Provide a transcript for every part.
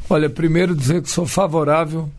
Olha, primeiro dizer que sou favorável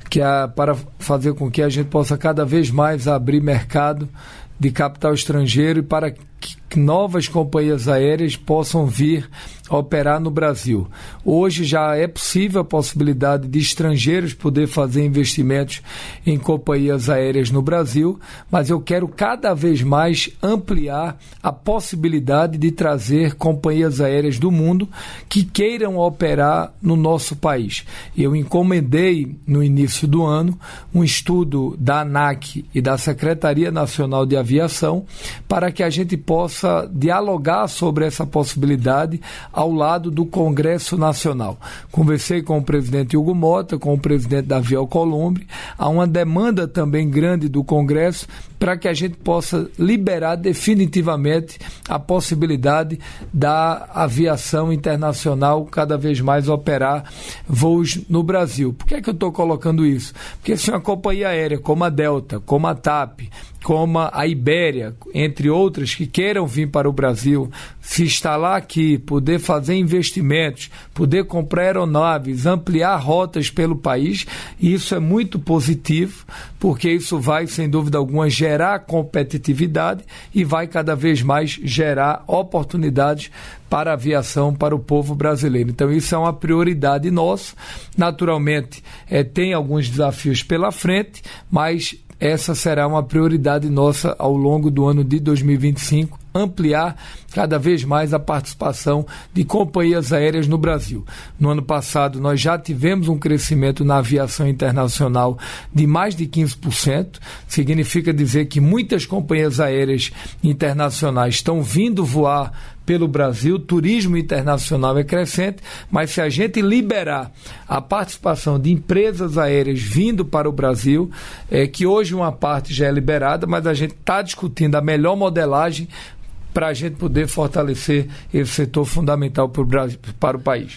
para fazer com que a gente possa cada vez mais abrir mercado de capital estrangeiro e para que novas companhias aéreas possam vir a operar no Brasil. Hoje já é possível a possibilidade de estrangeiros poder fazer investimentos em companhias aéreas no Brasil, mas eu quero cada vez mais ampliar a possibilidade de trazer companhias aéreas do mundo que queiram operar no nosso país. Eu encomendei no início do ano um estudo da ANAC e da Secretaria Nacional de Aviação para que a gente possa dialogar sobre essa possibilidade ao lado do Congresso Nacional. Conversei com o presidente Hugo Mota, com o presidente Davi Alcolumbre. Há uma demanda também grande do Congresso para que a gente possa liberar definitivamente a possibilidade da aviação internacional cada vez mais operar voos no Brasil. Por que é que eu estou colocando isso? Porque se uma companhia aérea como a Delta, como a TAP, como a Ibéria, entre outras, que queiram vir para o Brasil, se instalar aqui, poder fazer investimentos, poder comprar aeronaves, ampliar rotas pelo país, isso é muito positivo, porque isso vai, sem dúvida alguma, gerar competitividade e vai cada vez mais gerar oportunidades para a aviação, para o povo brasileiro. Então isso é uma prioridade nossa. Naturalmente, tem alguns desafios pela frente, mas essa será uma prioridade nossa ao longo do ano de 2025, ampliar cada vez mais a participação de companhias aéreas no Brasil. No ano passado, nós já tivemos um crescimento na aviação internacional de mais de 15%. Significa dizer que muitas companhias aéreas internacionais estão vindo voar pelo Brasil, turismo internacional é crescente, mas se a gente liberar a participação de empresas aéreas vindo para o Brasil, que hoje uma parte já é liberada, mas a gente está discutindo a melhor modelagem para a gente poder fortalecer esse setor fundamental para o país.